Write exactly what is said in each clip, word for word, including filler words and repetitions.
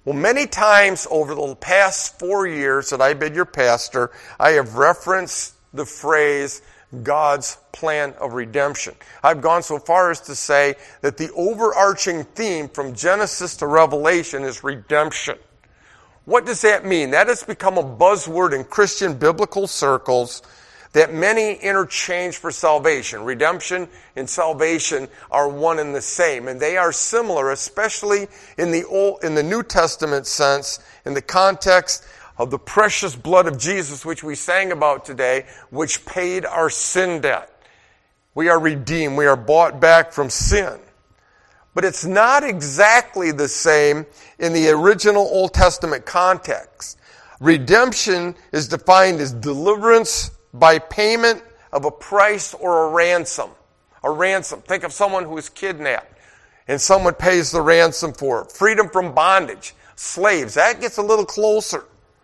Well, many times over the past four years that I've been your pastor, I have referenced the phrase God's plan of redemption. I've gone so far as to say that the overarching theme from Genesis to Revelation is redemption. What does that mean? That has become a buzzword in Christian biblical circles that many interchange for salvation. Redemption and salvation are one and the same, and they are similar, especially in the Old, in the New Testament sense, in the context of the precious blood of Jesus, which we sang about today, which paid our sin debt. We are redeemed. We are bought back from sin. But it's not exactly the same in the original Old Testament context. Redemption is defined as deliverance by payment of a price or a ransom. A ransom. Think of someone who is kidnapped and someone pays the ransom for it. Freedom from bondage. Slaves. That gets a little closer.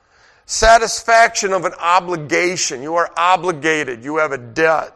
Satisfaction of an obligation. You are obligated. You have a debt.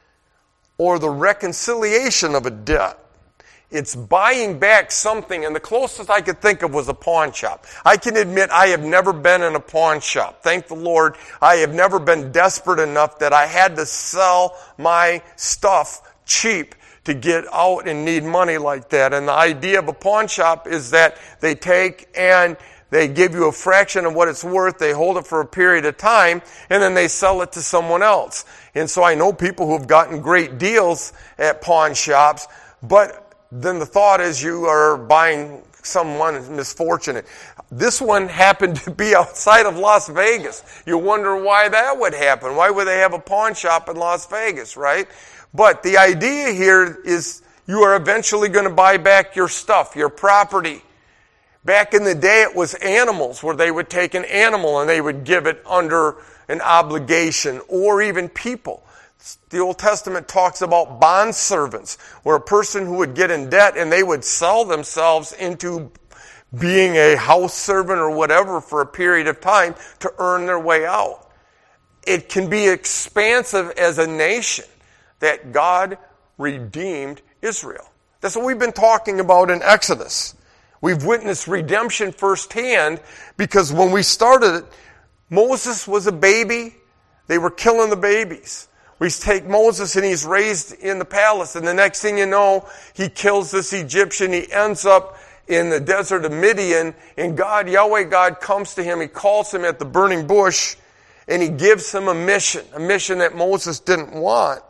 Or the reconciliation of a debt. It's buying back something, and the closest I could think of was a pawn shop. I can admit I have never been in a pawn shop. Thank the Lord, I have never been desperate enough that I had to sell my stuff cheap to get out and need money like that. And the idea of a pawn shop is that they take and they give you a fraction of what it's worth, they hold it for a period of time, and then they sell it to someone else. And so I know people who have gotten great deals at pawn shops, but then the thought is you are buying someone's misfortune. This one happened to be outside of Las Vegas. You wonder why that would happen. Why would they have a pawn shop in Las Vegas, right? But the idea here is you are eventually going to buy back your stuff, your property. Back in the day, it was animals, where they would take an animal and they would give it under an obligation, or even people. The Old Testament talks about bondservants, where a person who would get in debt and they would sell themselves into being a house servant or whatever for a period of time to earn their way out. It can be expansive as a nation that God redeemed Israel. That's what we've been talking about in Exodus. We've witnessed redemption firsthand because when we started it, Moses was a baby. They were killing the babies. We take Moses and he's raised in the palace, and the next thing you know, he kills this Egyptian. He ends up in the desert of Midian, and God, Yahweh God, comes to him. He calls him at the burning bush, and he gives him a mission, a mission that Moses didn't want,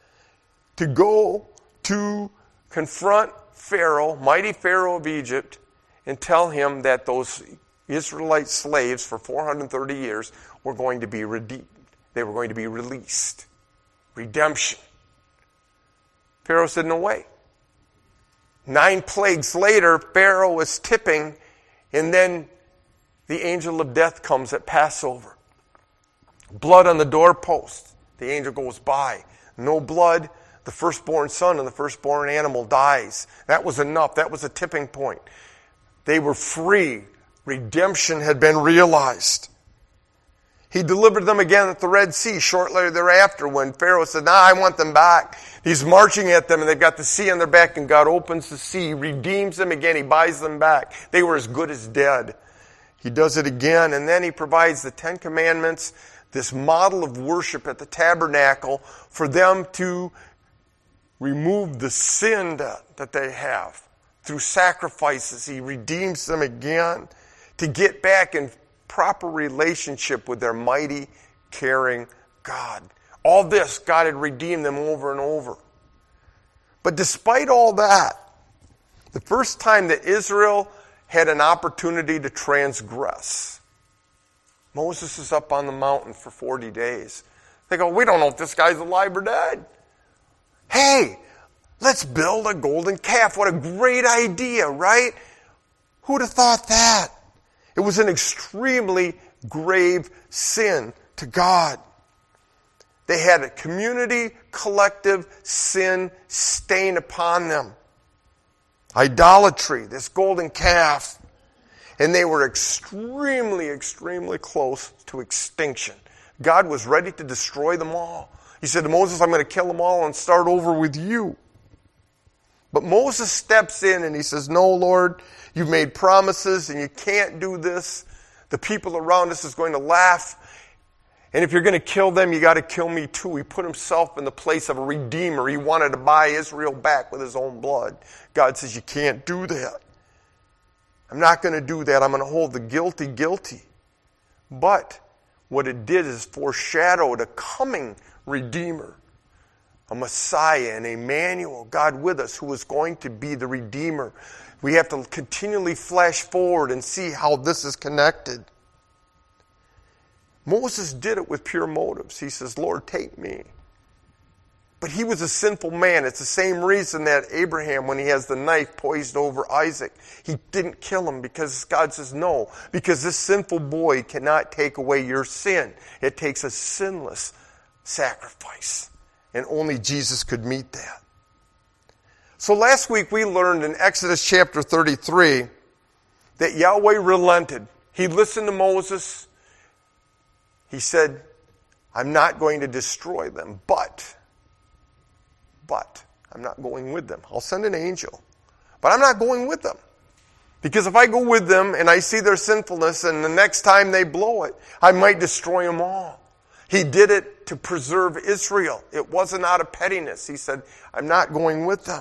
to go to confront Pharaoh, mighty Pharaoh of Egypt, and tell him that those Israelite slaves for four hundred thirty years were going to be redeemed. They were going to be released. Redemption. Pharaoh said, no way. Nine plagues later, Pharaoh was tipping, and then the angel of death comes at Passover. Blood on the doorpost. The angel goes by. No blood. The firstborn son and the firstborn animal dies. That was enough. That was a tipping point. They were free. Redemption had been realized. He delivered them again at the Red Sea shortly thereafter when Pharaoh said, nah, I want them back. He's marching at them and they've got the sea on their back, and God opens the sea, redeems them again. He buys them back. They were as good as dead. He does it again, and then he provides the Ten Commandments, this model of worship at the tabernacle for them to remove the sin that, that they have. Through sacrifices, he redeems them again to get back in proper relationship with their mighty, caring God. All this, God had redeemed them over and over. But despite all that, the first time that Israel had an opportunity to transgress, Moses is up on the mountain for forty days. They go, we don't know if this guy's alive or dead. Hey, let's build a golden calf. What a great idea, right? Who'd have thought that? It was an extremely grave sin to God. They had a community, collective sin stain upon them. Idolatry, this golden calf. And they were extremely, extremely close to extinction. God was ready to destroy them all. He said to Moses, I'm going to kill them all and start over with you. But Moses steps in and he says, no, Lord, you've made promises and you can't do this. The people around us is going to laugh. And if you're going to kill them, you got to kill me too. He put himself in the place of a redeemer. He wanted to buy Israel back with his own blood. God says, you can't do that. I'm not going to do that. I'm going to hold the guilty guilty. But what it did is foreshadowed a coming redeemer, a Messiah, an Emmanuel, God with us, who was going to be the redeemer. We have to continually flash forward and see how this is connected. Moses did it with pure motives. He says, Lord, take me. But he was a sinful man. It's the same reason that Abraham, when he has the knife poised over Isaac, he didn't kill him, because God says no, because this sinful boy cannot take away your sin. It takes a sinless sacrifice, and only Jesus could meet that. So last week we learned in Exodus chapter thirty-three that Yahweh relented. He listened to Moses. He said, I'm not going to destroy them, but, but, I'm not going with them. I'll send an angel, but I'm not going with them. Because if I go with them and I see their sinfulness and the next time they blow it, I might destroy them all. He did it to preserve Israel. It wasn't out of pettiness. He said, I'm not going with them.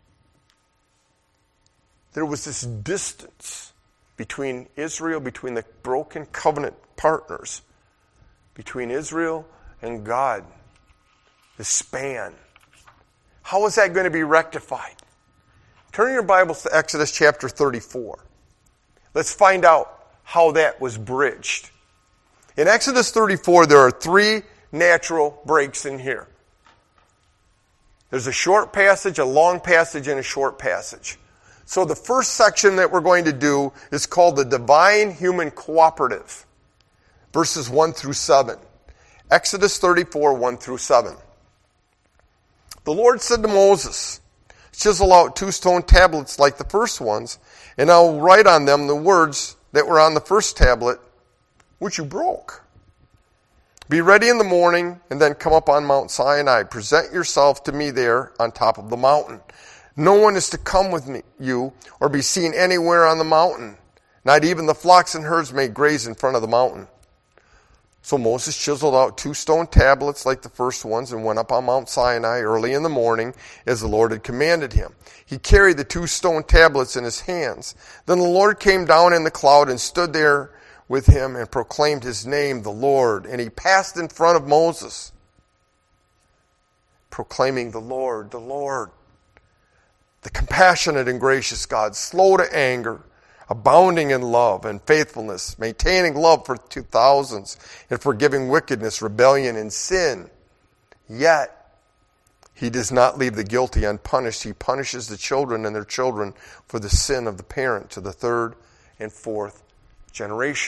There was this distance between Israel, between the broken covenant partners, between Israel and God. The span. How is that going to be rectified? Turn your Bibles to Exodus chapter thirty-four. Let's find out how that was bridged. In Exodus thirty-four, there are three natural breaks in here. There's a short passage, a long passage, and a short passage. So the first section that we're going to do is called the Divine-Human Cooperative. Verses one through seven. Exodus thirty-four, one through seven. The Lord said to Moses, chisel out two stone tablets like the first ones, and I will write on them the words that were on the first tablet, which you broke. Be ready in the morning, and then come up on Mount Sinai. Present yourself to me there on top of the mountain. No one is to come with me, you, or be seen anywhere on the mountain. Not even the flocks and herds may graze in front of the mountain. So Moses chiseled out two stone tablets like the first ones and went up on Mount Sinai early in the morning as the Lord had commanded him. He carried the two stone tablets in his hands. Then the Lord came down in the cloud and stood there with him and proclaimed his name, the Lord. And he passed in front of Moses, proclaiming the Lord, the Lord, the compassionate and gracious God, slow to anger, abounding in love and faithfulness, maintaining love for two thousands, and forgiving wickedness, rebellion, and sin. Yet, he does not leave the guilty unpunished. He punishes the children and their children for the sin of the parent to the third and fourth generation.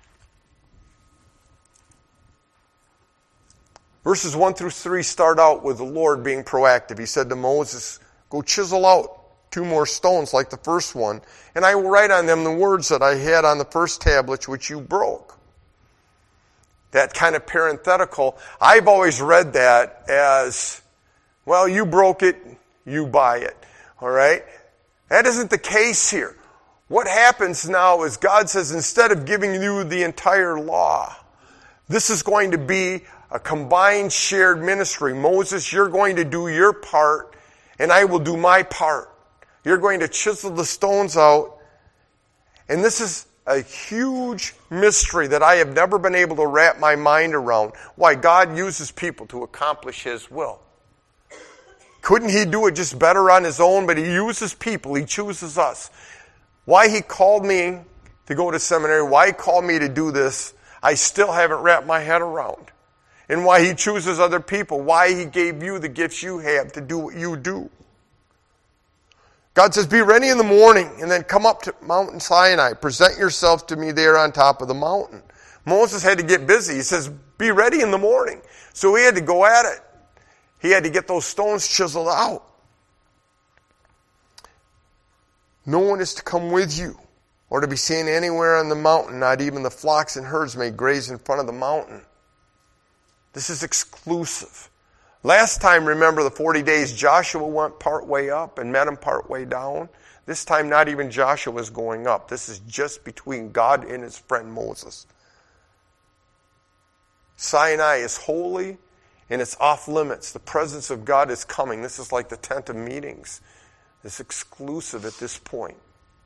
Verses one through three start out with the Lord being proactive. He said to Moses, go chisel out two more stones like the first one, and I will write on them the words that I had on the first tablet which you broke. That kind of parenthetical, I've always read that as, well, you broke it, you buy it. All right? That isn't the case here. What happens now is God says, instead of giving you the entire law, this is going to be a combined shared ministry. Moses, you're going to do your part, and I will do my part. You're going to chisel the stones out. And this is a huge mystery that I have never been able to wrap my mind around. Why God uses people to accomplish His will. Couldn't He do it just better on His own? But He uses people. He chooses us. Why He called me to go to seminary, why He called me to do this, I still haven't wrapped my head around. And why He chooses other people. Why He gave you the gifts you have to do what you do. God says, be ready in the morning and then come up to Mount Sinai. Present yourself to me there on top of the mountain. Moses had to get busy. He says, be ready in the morning. So he had to go at it. He had to get those stones chiseled out. No one is to come with you or to be seen anywhere on the mountain. Not even the flocks and herds may graze in front of the mountain. This is exclusive. Last time, remember the forty days, Joshua went part way up and met him part way down. This time, not even Joshua is going up. This is just between God and his friend Moses. Sinai is holy and it's off limits. The presence of God is coming. This is like the tent of meetings. It's exclusive at this point.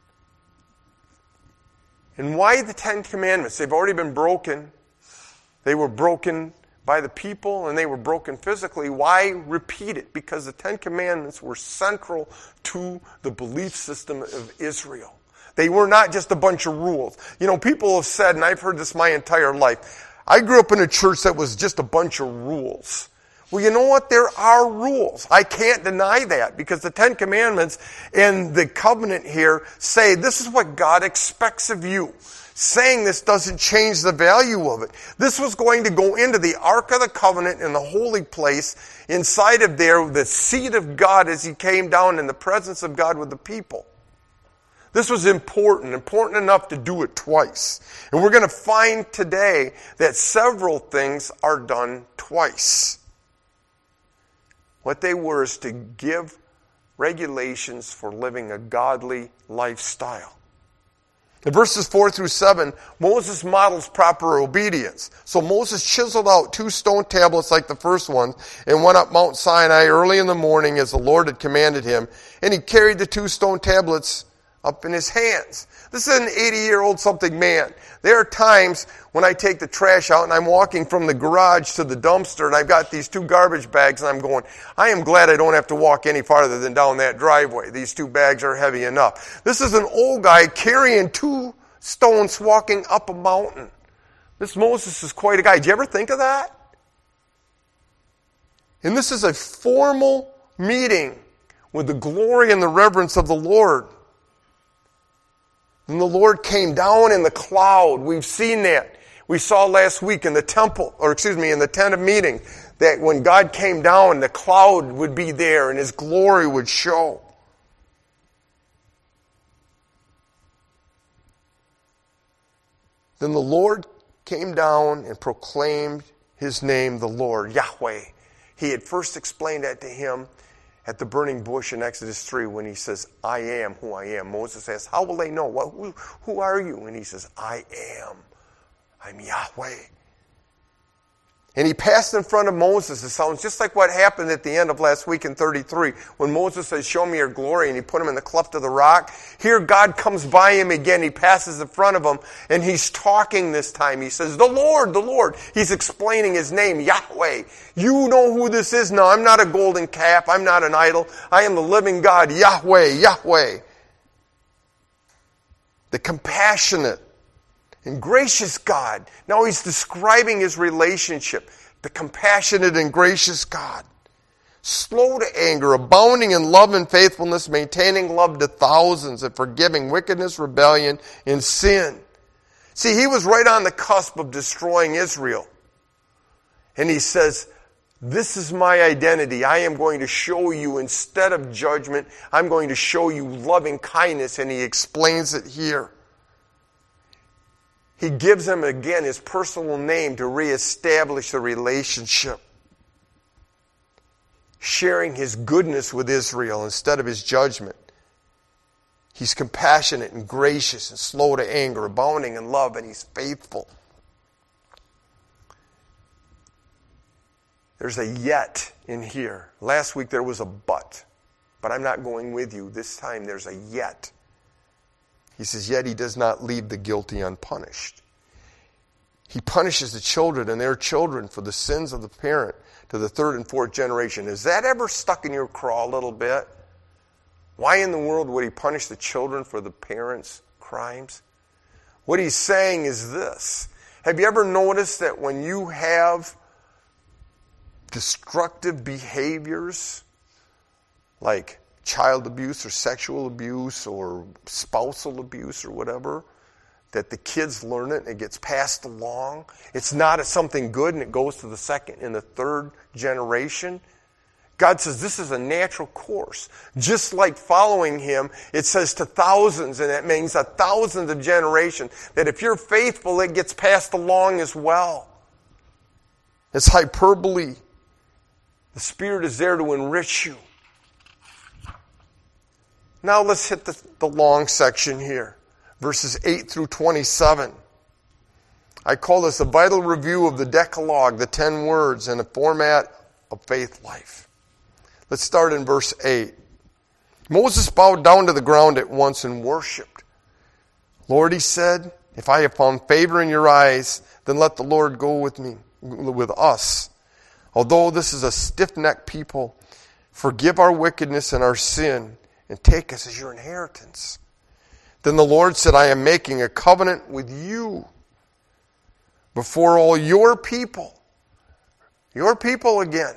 And why the Ten Commandments? They've already been broken. They were broken by the people and they were broken physically. Why repeat it? Because the Ten Commandments were central to the belief system of Israel. They were not just a bunch of rules. You know, people have said, and I've heard this my entire life, I grew up in a church that was just a bunch of rules. Well, you know what? There are rules. I can't deny that because the Ten Commandments and the covenant here say this is what God expects of you. Saying this doesn't change the value of it. This was going to go into the Ark of the Covenant in the holy place. Inside of there, the seat of God as he came down in the presence of God with the people. This was important, important enough to do it twice. And we're going to find today that several things are done twice. What they were is to give regulations for living a godly lifestyle. In verses four through seven, Moses models proper obedience. So Moses chiseled out two stone tablets like the first one and went up Mount Sinai early in the morning as the Lord had commanded him. And he carried the two stone tablets up in his hands. This is an eighty-year-old something man. There are times when I take the trash out and I'm walking from the garage to the dumpster and I've got these two garbage bags and I'm going, I am glad I don't have to walk any farther than down that driveway. These two bags are heavy enough. This is an old guy carrying two stones walking up a mountain. This Moses is quite a guy. Did you ever think of that? And this is a formal meeting with the glory and the reverence of the Lord. And the Lord came down in the cloud. We've seen that. We saw last week in the temple, or excuse me, in the tent of meeting, that when God came down, the cloud would be there and his glory would show. Then the Lord came down and proclaimed his name, the Lord, Yahweh. He had first explained that to him at the burning bush in Exodus three when he says, I am who I am. Moses says, how will they know? What, who, who are you? And he says, I am. I'm Yahweh. And he passed in front of Moses. It sounds just like what happened at the end of last week in thirty-three when Moses says, show me your glory, and he put him in the cleft of the rock. Here God comes by him again. He passes in front of him, and he's talking this time. He says, the Lord, the Lord. He's explaining his name, Yahweh. You know who this is? No, I'm not a golden calf. I'm not an idol. I am the living God, Yahweh, Yahweh. The compassionate and gracious God. Now he's describing his relationship. The compassionate and gracious God. Slow to anger, abounding in love and faithfulness, maintaining love to thousands, and forgiving wickedness, rebellion, and sin. See, he was right on the cusp of destroying Israel. And he says, this is my identity. I am going to show you, instead of judgment, I'm going to show you loving kindness. And he explains it here. He gives him again his personal name to reestablish the relationship. Sharing his goodness with Israel instead of his judgment. He's compassionate and gracious and slow to anger, abounding in love, and he's faithful. There's a yet in here. Last week there was a but. But I'm not going with you. This time there's a yet. He says, yet he does not leave the guilty unpunished. He punishes the children and their children for the sins of the parent to the third and fourth generation. Has that ever stuck in your craw a little bit? Why in the world would he punish the children for the parents' crimes? What he's saying is this. Have you ever noticed that when you have destructive behaviors like child abuse or sexual abuse or spousal abuse or whatever, that the kids learn it and it gets passed along? It's not something good and it goes to the second and the third generation. God says this is a natural course. Just like following him, it says to thousands, and that means a thousands of generations, that if you're faithful, it gets passed along as well. It's hyperbole. The Spirit is there to enrich you. Now let's hit the, the long section here, verses eight through twenty-seven. I call this a vital review of the Decalogue, the ten words, in a format of faith life. Let's start in verse eight. Moses bowed down to the ground at once and worshipped. Lord, he said, if I have found favor in your eyes, then let the Lord go with me, with us. Although this is a stiff-necked people, forgive our wickedness and our sin, and take us as your inheritance. Then the Lord said, I am making a covenant with you before all your people. Your people again.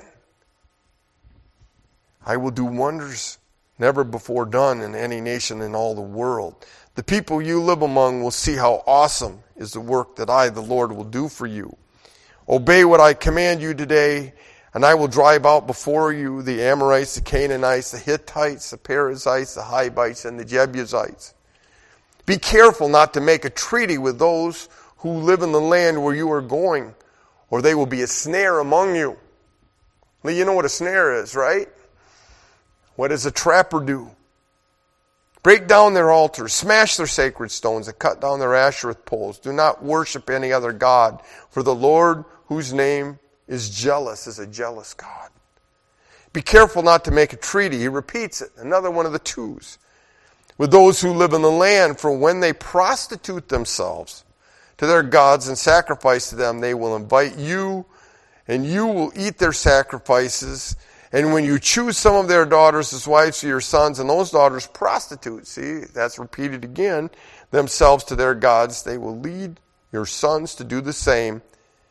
I will do wonders never before done in any nation in all the world. The people you live among will see how awesome is the work that I, the Lord, will do for you. Obey what I command you today, and I will drive out before you the Amorites, the Canaanites, the Hittites, the Perizzites, the Hivites, and the Jebusites. Be careful not to make a treaty with those who live in the land where you are going, or they will be a snare among you. Well, you know what a snare is, right? What does a trapper do? Break down their altars, smash their sacred stones, and cut down their Asherah poles. Do not worship any other god, for the Lord, whose name is jealous, is a jealous God. Be careful not to make a treaty. He repeats it, another one of the twos. With those who live in the land, for when they prostitute themselves to their gods and sacrifice to them, they will invite you, and you will eat their sacrifices. And when you choose some of their daughters as wives to your sons, and those daughters prostitute, see, that's repeated again, themselves to their gods, they will lead your sons to do the same.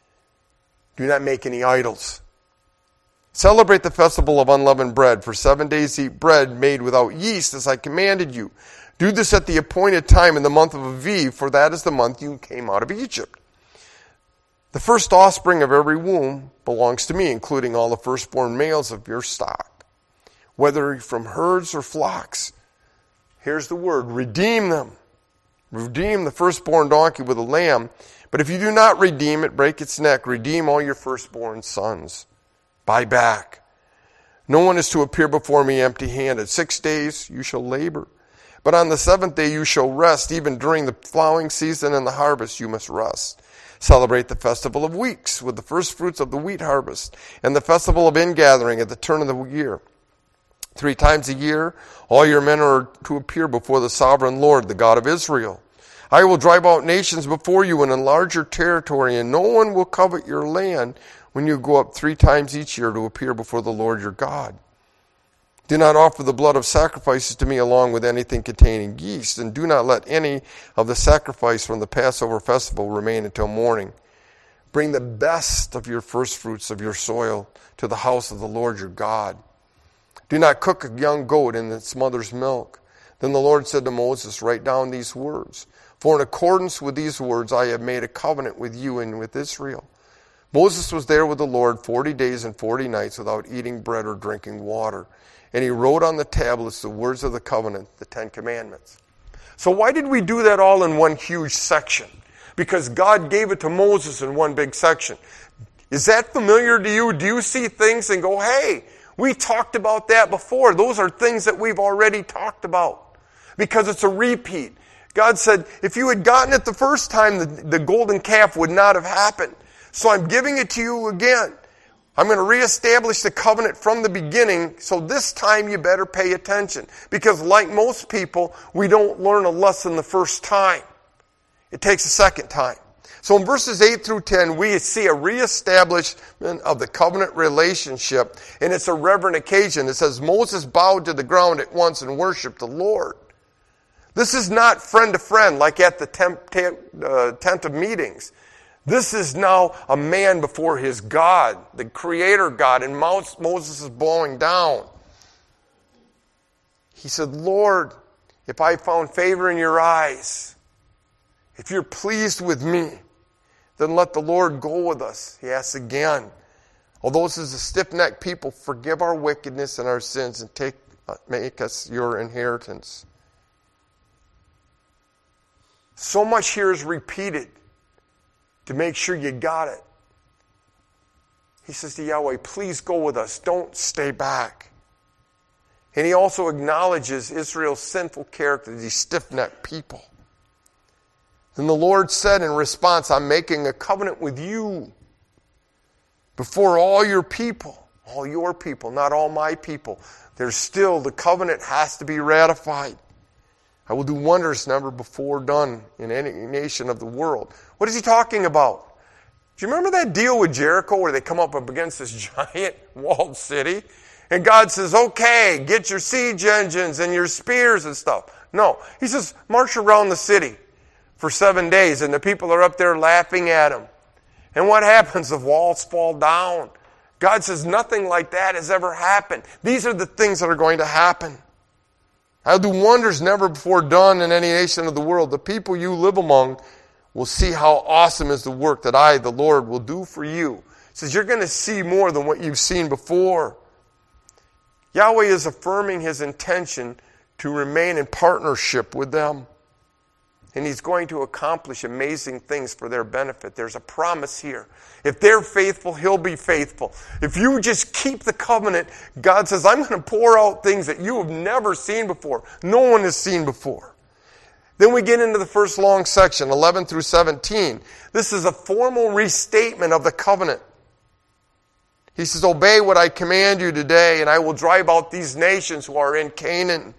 Do not make any idols. Celebrate the festival of unleavened bread. For seven days eat bread made without yeast, as I commanded you. Do this at the appointed time in the month of Aviv, for that is the month you came out of Egypt. The first offspring of every womb belongs to me, including all the firstborn males of your stock, whether from herds or flocks. Here's the word, redeem them. Redeem the firstborn donkey with a lamb. But if you do not redeem it, break its neck. Redeem all your firstborn sons. Buy back. No one is to appear before me empty-handed. Six days you shall labor. But on the seventh day you shall rest. Even during the plowing season and the harvest you must rest. Celebrate the festival of weeks with the first fruits of the wheat harvest, and the festival of ingathering at the turn of the year. Three times a year all your men are to appear before the sovereign Lord, the God of Israel. I will drive out nations before you and enlarge your territory, and no one will covet your land when you go up three times each year to appear before the Lord your God. Do not offer the blood of sacrifices to me along with anything containing yeast, and do not let any of the sacrifice from the Passover festival remain until morning. Bring the best of your firstfruits of your soil to the house of the Lord your God. Do not cook a young goat in its mother's milk. Then the Lord said to Moses, write down these words. For in accordance with these words I have made a covenant with you and with Israel. Moses was there with the Lord forty days and forty nights without eating bread or drinking water. And he wrote on the tablets the words of the covenant, the Ten Commandments. So why did we do that all in one huge section? Because God gave it to Moses in one big section. Is that familiar to you? Do you see things and go, hey, we talked about that before. Those are things that we've already talked about. Because it's a repeat. God said, if you had gotten it the first time, the, the golden calf would not have happened. So I'm giving it to you again. I'm going to reestablish the covenant from the beginning, so this time you better pay attention. Because like most people, we don't learn a lesson the first time. It takes a second time. So in verses eight through ten, we see a reestablishment of the covenant relationship, and it's a reverent occasion. It says, Moses bowed to the ground at once and worshiped the Lord. This is not friend to friend like at the tent, tent, uh, tent of meetings. This is now a man before his God, the Creator God, and Moses is bowing down. He said, Lord, if I found favor in your eyes, if you're pleased with me, then let the Lord go with us. He asks again. Although this is a stiff-necked people, forgive our wickedness and our sins and take, uh, make us your inheritance. So much here is repeated to make sure you got it. he says to Yahweh, please go with us. Don't stay back. And he also acknowledges Israel's sinful character, these stiff-necked people. Then the Lord said in response, I'm making a covenant with you before all your people, all your people, not all my people. There's still, the covenant has to be ratified. I will do wonders never before done in any nation of the world. What is he talking about? Do you remember that deal with Jericho where they come up against this giant walled city? And God says, okay, get your siege engines and your spears and stuff. No, he says, march around the city for seven days, and the people are up there laughing at him. And what happens? The walls fall down. God says, nothing like that has ever happened. These are the things that are going to happen. I'll do wonders never before done in any nation of the world. The people you live among will see how awesome is the work that I, the Lord, will do for you. He says, you're going to see more than what you've seen before. Yahweh is affirming his intention to remain in partnership with them. And he's going to accomplish amazing things for their benefit. There's a promise here. If they're faithful, he'll be faithful. If you just keep the covenant, God says, I'm going to pour out things that you have never seen before. No one has seen before. Then we get into the first long section, eleven through seventeen. This is a formal restatement of the covenant. He says, obey what I command you today, and I will drive out these nations who are in Canaan.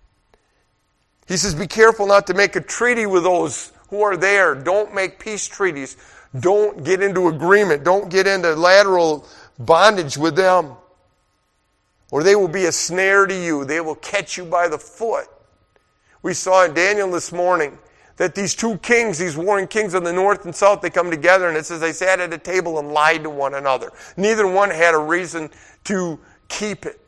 He says, be careful not to make a treaty with those who are there. Don't make peace treaties. Don't get into agreement. Don't get into lateral bondage with them. Or they will be a snare to you. They will catch you by the foot. We saw in Daniel this morning that these two kings, these warring kings of the north and south, they come together, and it says they sat at a table and lied to one another. Neither one had a reason to keep it.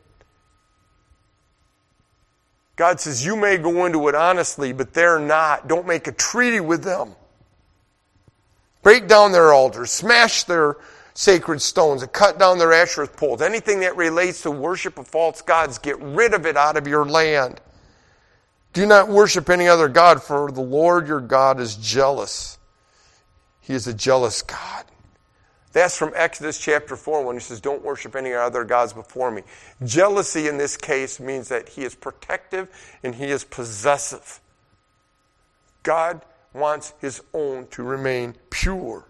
God says, you may go into it honestly, but they're not. Don't make a treaty with them. Break down their altars, smash their sacred stones, and cut down their Asherah poles. Anything that relates to worship of false gods, get rid of it out of your land. Do not worship any other god, for the Lord your God is jealous. He is a jealous God. That's from Exodus chapter four when he says, don't worship any other gods before me. Jealousy in this case means that he is protective and he is possessive. God wants his own to remain pure.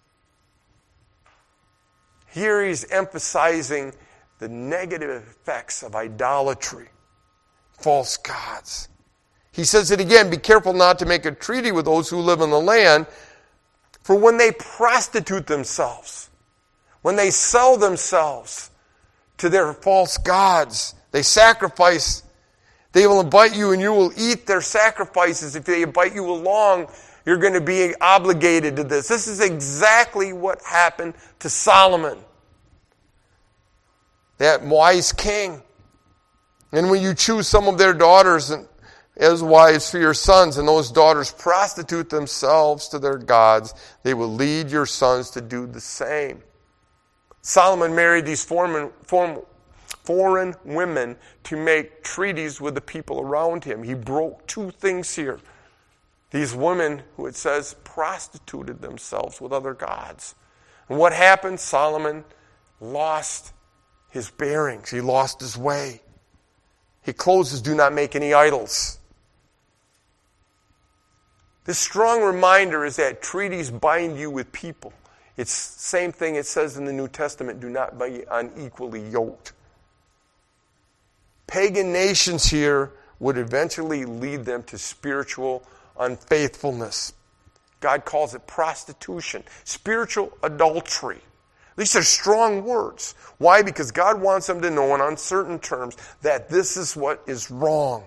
Here he's emphasizing the negative effects of idolatry, false gods. He says it again, be careful not to make a treaty with those who live in the land, for when they prostitute themselves, when they sell themselves to their false gods, they sacrifice, they will invite you and you will eat their sacrifices. If they invite you along, you're going to be obligated to this. This is exactly what happened to Solomon, that wise king. And when you choose some of their daughters and as wives for your sons, and those daughters prostitute themselves to their gods, they will lead your sons to do the same. Solomon married these foreign, foreign, foreign women to make treaties with the people around him. He broke two things here. These women, who it says, prostituted themselves with other gods. And what happened? Solomon lost his bearings. He lost his way. He closes, do not make any idols. This strong reminder is that treaties bind you with people. It's the same thing it says in the New Testament, do not be unequally yoked. Pagan nations here would eventually lead them to spiritual unfaithfulness. God calls it prostitution, spiritual adultery. These are strong words. Why? Because God wants them to know in uncertain terms that this is what is wrong.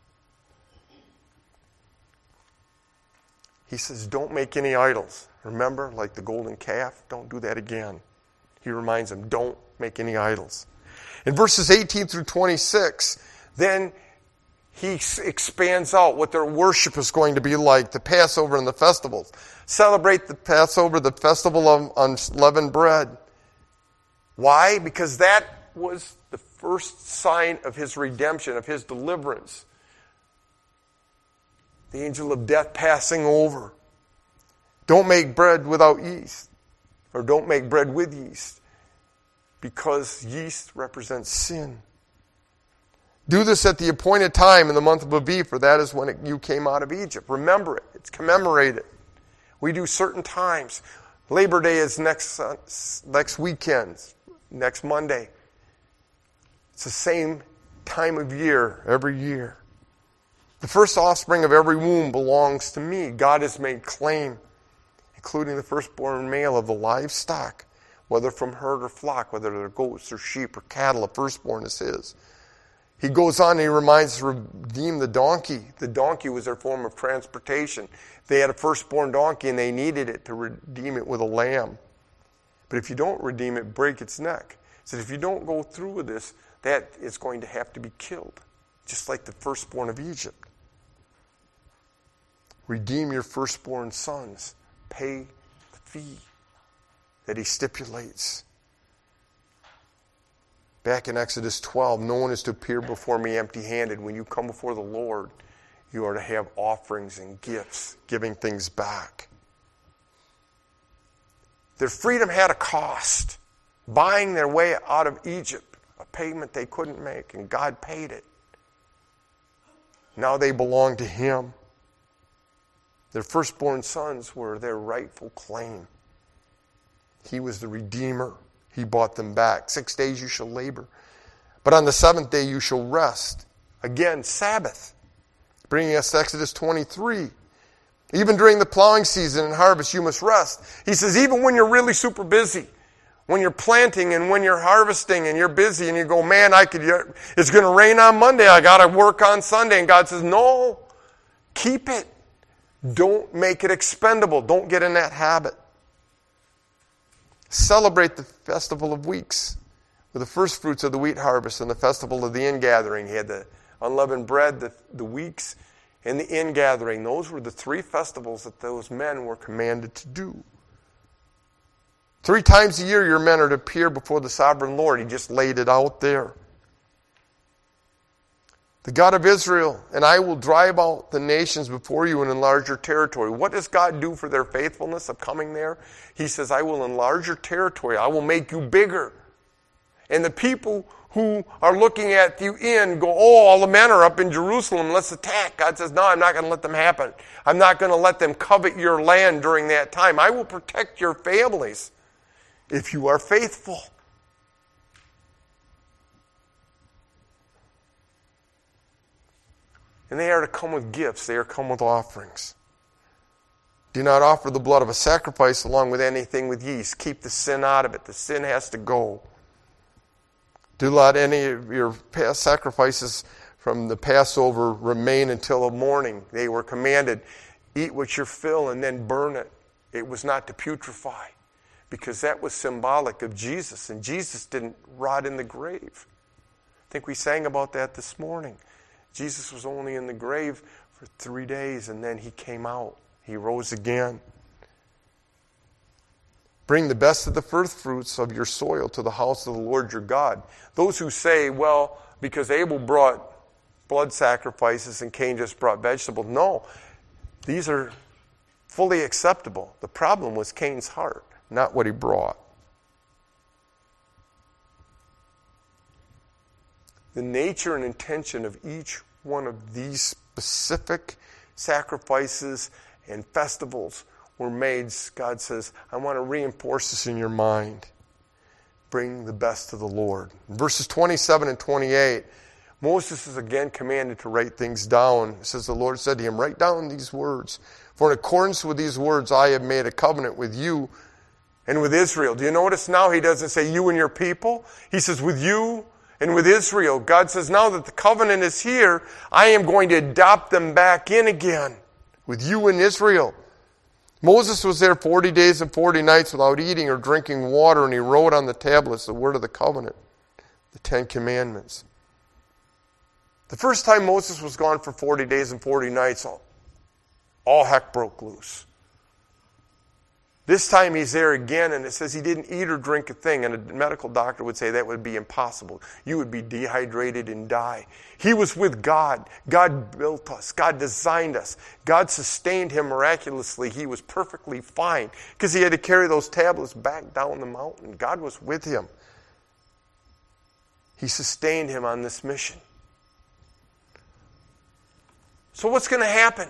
He says, don't make any idols. Remember, like the golden calf, don't do that again. He reminds them, don't make any idols. In verses eighteen through twenty-six, then he expands out what their worship is going to be like, the Passover and the festivals. Celebrate the Passover, the festival of unleavened bread. Why? Because that was the first sign of his redemption, of his deliverance. The angel of death passing over. Don't make bread without yeast, or don't make bread with yeast. because yeast represents sin. Do this at the appointed time in the month of Aviv, for that is when it, you came out of Egypt. Remember it. It's commemorated. We do certain times. Labor Day is next, uh, next weekend, next Monday. It's the same time of year every year. The first offspring of every womb belongs to me. God has made claim, including the firstborn male of the livestock, whether from herd or flock, whether they're goats or sheep or cattle, a firstborn is his. He goes on and he reminds us to redeem the donkey. The donkey was their form of transportation. They had a firstborn donkey and they needed it to redeem it with a lamb. But if you don't redeem it, break its neck. He said, if you don't go through with this, that is going to have to be killed, just like the firstborn of Egypt. Redeem your firstborn sons. Pay the fee that he stipulates. Back in Exodus twelve, no one is to appear before me empty-handed. When you come before the Lord, you are to have offerings and gifts, giving things back. Their freedom had a cost. Buying their way out of Egypt, a payment they couldn't make, and God paid it. Now they belong to him. Their firstborn sons were their rightful claim. He was the Redeemer. He bought them back. Six days you shall labor, but on the seventh day you shall rest. Again, Sabbath. Bringing us to Exodus twenty-three. Even during the plowing season and harvest, you must rest. He says, even when you're really super busy, when you're planting and when you're harvesting and you're busy and you go, man, I could. It's going to rain on Monday. I got to work on Sunday. And God says, no, keep it. Don't make it expendable. Don't get in that habit. Celebrate the festival of weeks with the first fruits of the wheat harvest and the festival of the ingathering. He had the unleavened bread, the, the weeks, and the ingathering. Those were the three festivals that those men were commanded to do. Three times a year your men are to appear before the sovereign Lord. He just laid it out there. The God of Israel, and I will drive out the nations before you and enlarge your territory. What does God do for their faithfulness of coming there? He says, I will enlarge your territory. I will make you bigger. And the people who are looking at you in go, oh, all the men are up in Jerusalem. Let's attack. God says, no, I'm not going to let them happen. I'm not going to let them covet your land during that time. I will protect your families if you are faithful. And they are to come with gifts. They are to come with offerings. Do not offer the blood of a sacrifice along with anything with yeast. Keep the sin out of it. The sin has to go. Do not any of your past sacrifices from the Passover remain until the morning. They were commanded, eat what you fill and then burn it. It was not to putrefy, because that was symbolic of Jesus. And Jesus didn't rot in the grave. I think we sang about that this morning. Jesus was only in the grave for three days, and then he came out. He rose again. Bring the best of the first fruits of your soil to the house of the Lord your God. Those who say, well, because Abel brought blood sacrifices and Cain just brought vegetables. No, these are fully acceptable. The problem was Cain's heart, not what he brought. The nature and intention of each one of these specific sacrifices and festivals were made. God says, I want to reinforce this in your mind. Bring the best to the Lord. In verses twenty-seven and twenty-eight, Moses is again commanded to write things down. It says, the Lord said to him, write down these words. For in accordance with these words, I have made a covenant with you and with Israel. Do you notice now he doesn't say you and your people? He says with you and with Israel. God says, now that the covenant is here, I am going to adopt them back in again with you and Israel. Moses was there forty days and forty nights without eating or drinking water, and he wrote on the tablets the word of the covenant, the Ten Commandments. The first time Moses was gone for forty days and forty nights, all, all heck broke loose. This time he's there again, and it says he didn't eat or drink a thing. And a medical doctor would say that would be impossible. You would be dehydrated and die. He was with God. God built us. God designed us. God sustained him miraculously. He was perfectly fine because he had to carry those tablets back down the mountain. God was with him. He sustained him on this mission. So what's going to happen?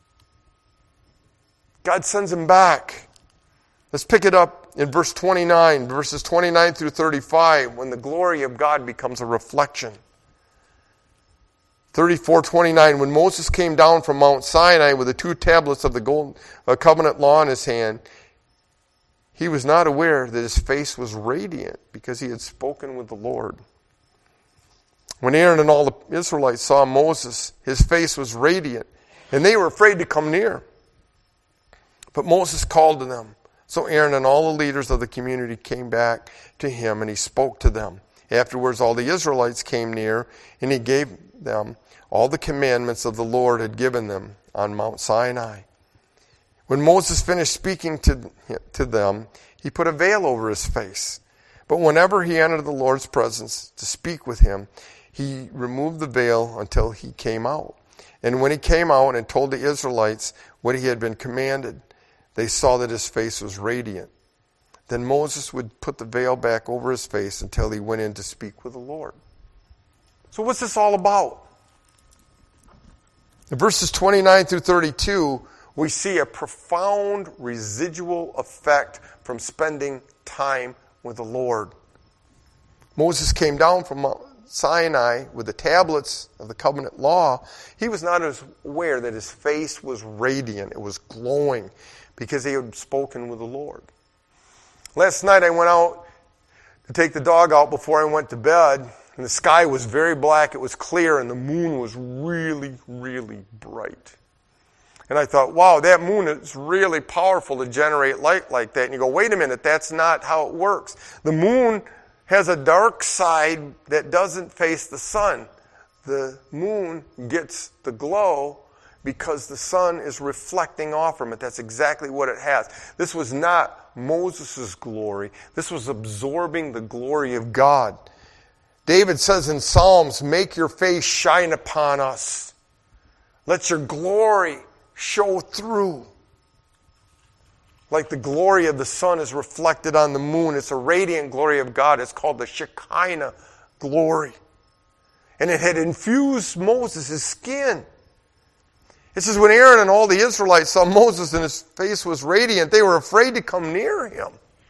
God sends him back. Let's pick it up in verse twenty-nine, verses twenty-nine through thirty-five, when the glory of God becomes a reflection. thirty-four twenty-nine, when Moses came down from Mount Sinai with the two tablets of the gold, uh, covenant law in his hand, he was not aware that his face was radiant because he had spoken with the Lord. When Aaron and all the Israelites saw Moses, his face was radiant, and they were afraid to come near. But Moses called to them. So Aaron and all the leaders of the community came back to him, and he spoke to them. Afterwards, all the Israelites came near, and he gave them all the commandments of the Lord had given them on Mount Sinai. When Moses finished speaking to, to them, he put a veil over his face. But whenever he entered the Lord's presence to speak with him, he removed the veil until he came out. And when he came out and told the Israelites what he had been commanded, they saw that his face was radiant. Then Moses would put the veil back over his face until he went in to speak with the Lord. So what's this all about? In verses twenty-nine through thirty-two, we see a profound residual effect from spending time with the Lord. Moses came down from Mount Sinai with the tablets of the covenant law. He was not as aware that his face was radiant. It was glowing because he had spoken with the Lord. Last night I went out to take the dog out before I went to bed, and the sky was very black. It was clear, and the moon was really, really bright. And I thought, wow, that moon is really powerful to generate light like that. And you go, wait a minute, that's not how it works. The moon has a dark side that doesn't face the sun. The moon gets the glow because the sun is reflecting off from it. That's exactly what it has. This was not Moses' glory. This was absorbing the glory of God. David says in Psalms, make your face shine upon us. Let your glory show through. Like the glory of the sun is reflected on the moon. It's a radiant glory of God. It's called the Shekinah glory. And it had infused Moses' skin. It says when Aaron and all the Israelites saw Moses and his face was radiant, they were afraid to come near him.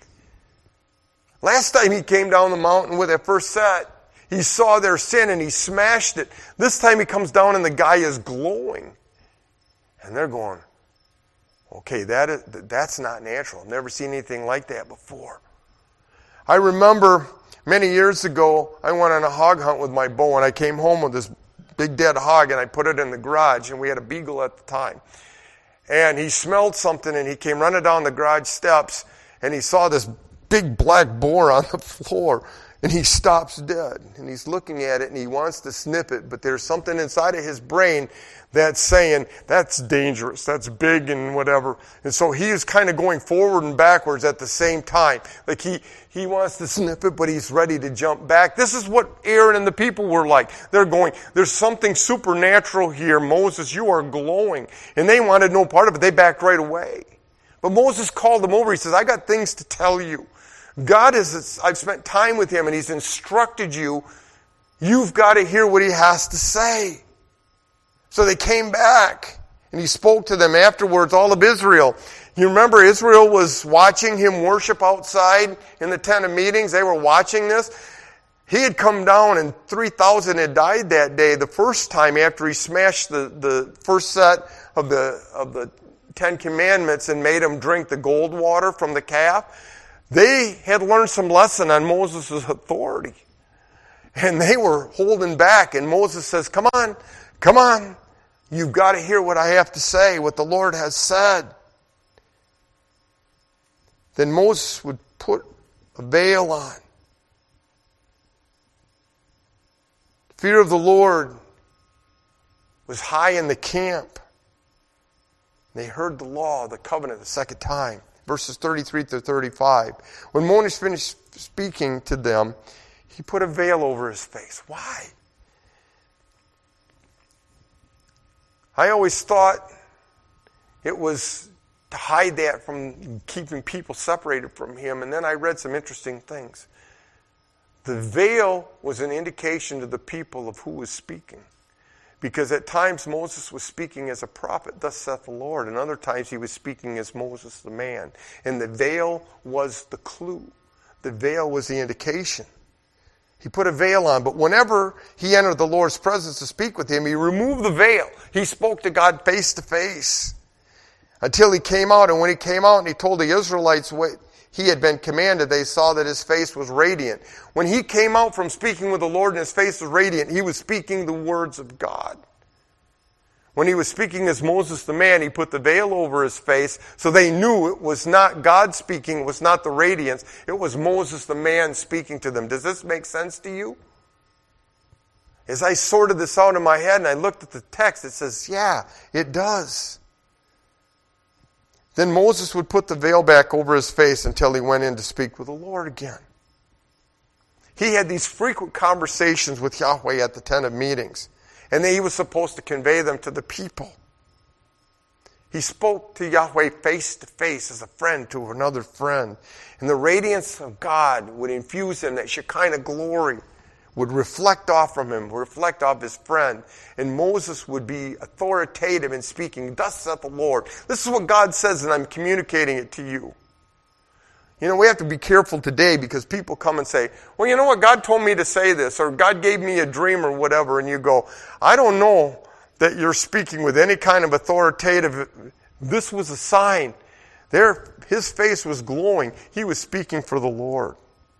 Last time he came down the mountain with that first set, he saw their sin and he smashed it. This time he comes down and the guy is glowing. And they're going, okay, that is, that's not natural. I've never seen anything like that before. I remember many years ago, I went on a hog hunt with my bow, and I came home with this big dead hog, and I put it in the garage, and we had a beagle at the time. And he smelled something, and he came running down the garage steps, and he saw this big black boar on the floor, and he stops dead. And he's looking at it, and he wants to snip it, but there's something inside of his brain that's saying, that's dangerous, that's big and whatever. And so he is kind of going forward and backwards at the same time. Like he, he wants to snip it, but he's ready to jump back. This is what Aaron and the people were like. They're going, there's something supernatural here. Moses, you are glowing. And they wanted no part of it. They backed right away. But Moses called them over. He says, I got things to tell you. God is, I've spent time with him and he's instructed you. You've got to hear what he has to say. So they came back, and he spoke to them afterwards, all of Israel. You remember Israel was watching him worship outside in the tent of meetings. They were watching this. He had come down, and three thousand had died that day, the first time after he smashed the, the first set of the, of the Ten Commandments and made them drink the gold water from the calf. They had learned some lesson on Moses' authority. And they were holding back, and Moses says, come on, come on. You've got to hear what I have to say, what the Lord has said. Then Moses would put a veil on. The fear of the Lord was high in the camp. They heard the law, the covenant, the second time. Verses thirty-three to thirty-five. When Moses finished speaking to them, he put a veil over his face. Why? I always thought it was to hide that from keeping people separated from him. And then I read some interesting things. The veil was an indication to the people of who was speaking. Because at times Moses was speaking as a prophet, thus saith the Lord, and other times he was speaking as Moses the man. And the veil was the clue. The veil was the indication. He put a veil on, but whenever he entered the Lord's presence to speak with him, he removed the veil. He spoke to God face to face until he came out. And when he came out and he told the Israelites what he had been commanded, they saw that his face was radiant. When he came out from speaking with the Lord and his face was radiant, he was speaking the words of God. When he was speaking as Moses the man, he put the veil over his face so they knew it was not God speaking, it was not the radiance, it was Moses the man speaking to them. Does this make sense to you? As I sorted this out in my head and I looked at the text, it says, yeah, it does. Then Moses would put the veil back over his face until he went in to speak with the Lord again. He had these frequent conversations with Yahweh at the tent of meetings. And then he was supposed to convey them to the people. He spoke to Yahweh face to face as a friend to another friend. And the radiance of God would infuse him, that Shekinah glory would reflect off from him, reflect off his friend. And Moses would be authoritative in speaking, thus saith the Lord. This is what God says, and I'm communicating it to you. You know, we have to be careful today because people come and say, well, you know what, God told me to say this, or God gave me a dream or whatever, and you go, I don't know that you're speaking with any kind of authoritative. This was a sign. There, his face was glowing. He was speaking for the Lord.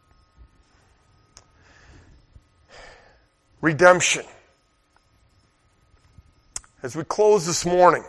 Redemption. As we close this morning,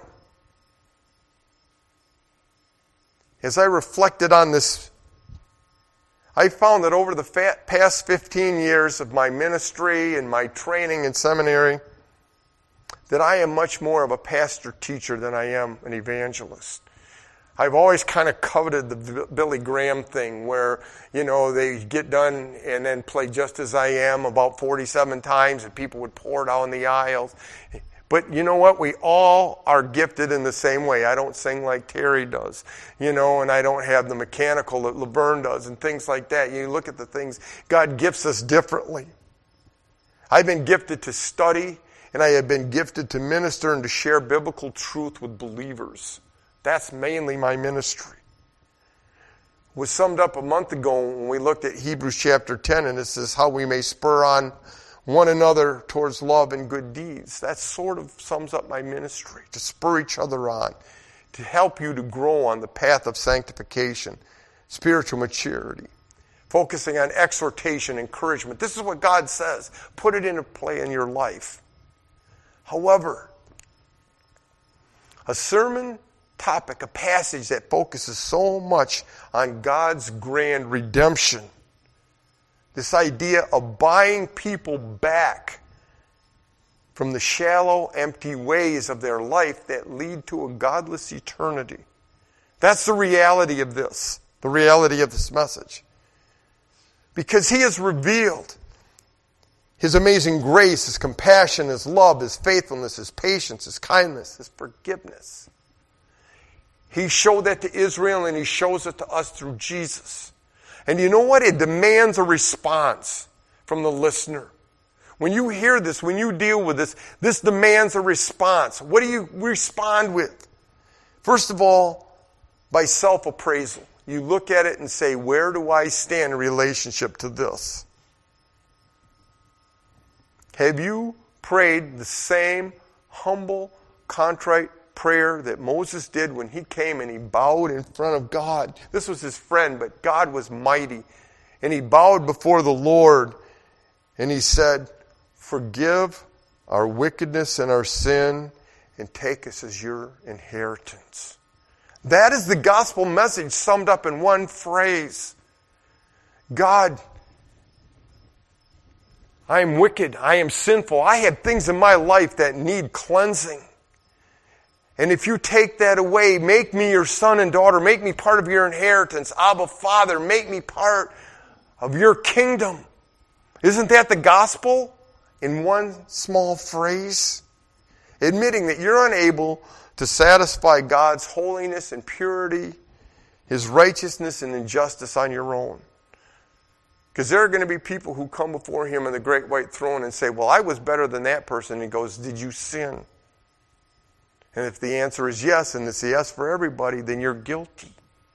as I reflected on this, I found that over the past fifteen years of my ministry and my training in seminary, that I am much more of a pastor-teacher than I am an evangelist. I've always kind of coveted the Billy Graham thing where, you know, they get done and then play Just As I Am about forty-seven times and people would pour down the aisles. But you know what? We all are gifted in the same way. I don't sing like Terry does, you know, and I don't have the mechanical that Laverne does and things like that. You look at the things, God gifts us differently. I've been gifted to study, and I have been gifted to minister and to share biblical truth with believers. That's mainly my ministry. It was summed up a month ago when we looked at Hebrews chapter ten, and it says how we may spur on one another towards love and good deeds. That sort of sums up my ministry, to spur each other on, to help you to grow on the path of sanctification, spiritual maturity, focusing on exhortation, encouragement. This is what God says. Put it into play in your life. However, a sermon topic, a passage that focuses so much on God's grand redemption, this idea of buying people back from the shallow, empty ways of their life that lead to a godless eternity. That's the reality of this, the reality of this message. Because He has revealed His amazing grace, His compassion, His love, His faithfulness, His patience, His kindness, His forgiveness. He showed that to Israel, and He shows it to us through Jesus. And you know what? It demands a response from the listener. When you hear this, when you deal with this, this demands a response. What do you respond with? First of all, by self-appraisal. You look at it and say, where do I stand in relationship to this? Have you prayed the same humble, contrite prayer that Moses did when he came and he bowed in front of God? This was his friend, but God was mighty. And he bowed before the Lord and he said, forgive our wickedness and our sin and take us as your inheritance. That is the gospel message summed up in one phrase. God, I am wicked. I am sinful. I have things in my life that need cleansing. And if you take that away, make me your son and daughter. Make me part of your inheritance. Abba, Father, make me part of your kingdom. Isn't that the gospel in one small phrase? Admitting that you're unable to satisfy God's holiness and purity, His righteousness and injustice on your own. Because there are going to be people who come before him in the great white throne and say, well, I was better than that person. And he goes, did you sin? And if the answer is yes, and it's a yes for everybody, then you're guilty.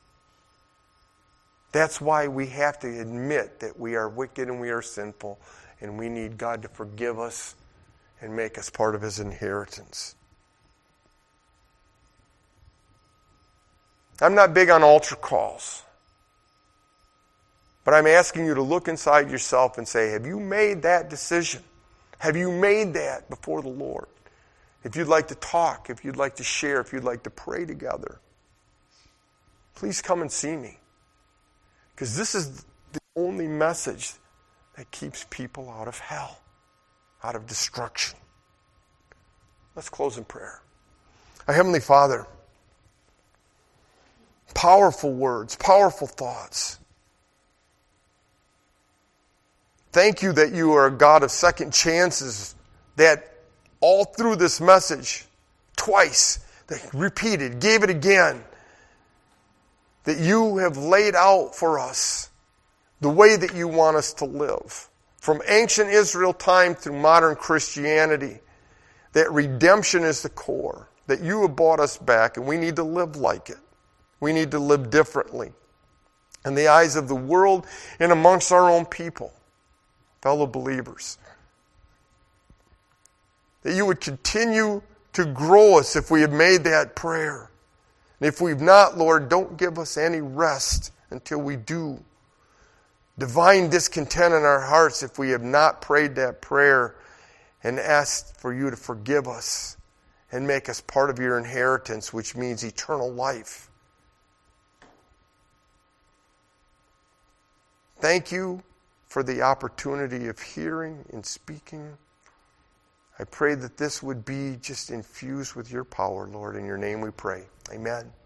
That's why we have to admit that we are wicked and we are sinful, and we need God to forgive us and make us part of his inheritance. I'm not big on altar calls. But I'm asking you to look inside yourself and say, have you made that decision? Have you made that before the Lord? If you'd like to talk, if you'd like to share, if you'd like to pray together, please come and see me. Because this is the only message that keeps people out of hell, out of destruction. Let's close in prayer. Our Heavenly Father, powerful words, powerful thoughts. Thank you that you are a God of second chances, that all through this message, twice, that repeated, gave it again, that you have laid out for us the way that you want us to live. From ancient Israel time through modern Christianity, that redemption is the core, that you have bought us back, and we need to live like it. We need to live differently in the eyes of the world and amongst our own people. Fellow believers, that you would continue to grow us if we have made that prayer. And if we've not, Lord, don't give us any rest until we do. Divine discontent in our hearts if we have not prayed that prayer and asked for you to forgive us and make us part of your inheritance, which means eternal life. Thank you for the opportunity of hearing and speaking. I pray that this would be just infused with your power, Lord. In your name we pray. Amen.